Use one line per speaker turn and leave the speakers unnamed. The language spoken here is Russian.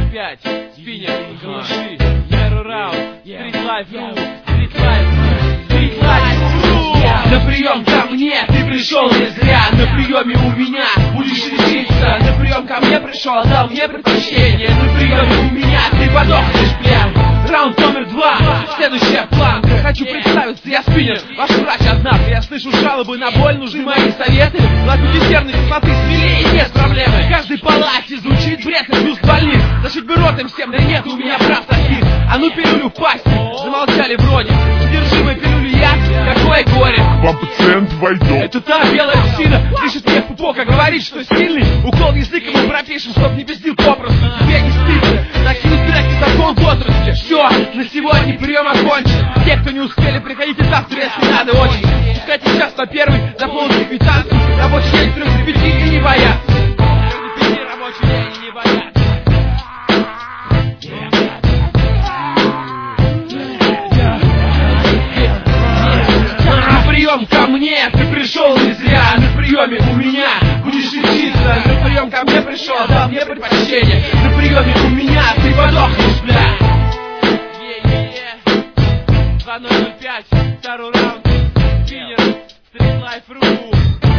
205, спиннер, галыши, Яру раунд, Street Life.ru, Street Life.ru. На прием ко мне ты пришел не зря, на приеме у меня будешь лечиться. На прием ко мне пришел, дал мне предпочтение, на приеме у меня ты подохнешь, бля. Раунд номер 2, следующая планка. Хочу представиться, я спиннер, ваш врач, однако я слышу жалобы на боль, нужны мои советы. Лакмутистерной кислоты смелее, нет проблемы. В каждой палате звучит бред и плюс больниц. Зашить бы рот им всем, да нет у меня прав таких. А ну пилюлю в пасть, замолчали вроде. Содержимое пилюли яд, какое горе.
Вам пациент войдет.
Это та белая псина, пишет мне в пупок, а говорит, что сильный. Укол языком мы пропишем, чтоб не пиздил попросту. Тебе не стыдно, такие треки закон в возрасте. Все, на сегодня прием окончен. Те, кто не успели, приходите завтра, если надо очень. Пускайте сейчас на первый, заполните квитанцию. Рабочий день 3 до 5 и не боятся. 3 до 5 рабочий день и не боятся. На прием ко мне ты пришел не зря. На приеме у меня будешь лечиться. На прием ко мне пришел, дал мне предпочтение. На приеме у меня ты подохнешь, бля. 2005, второй раунд, спиннер, Street Life.ru.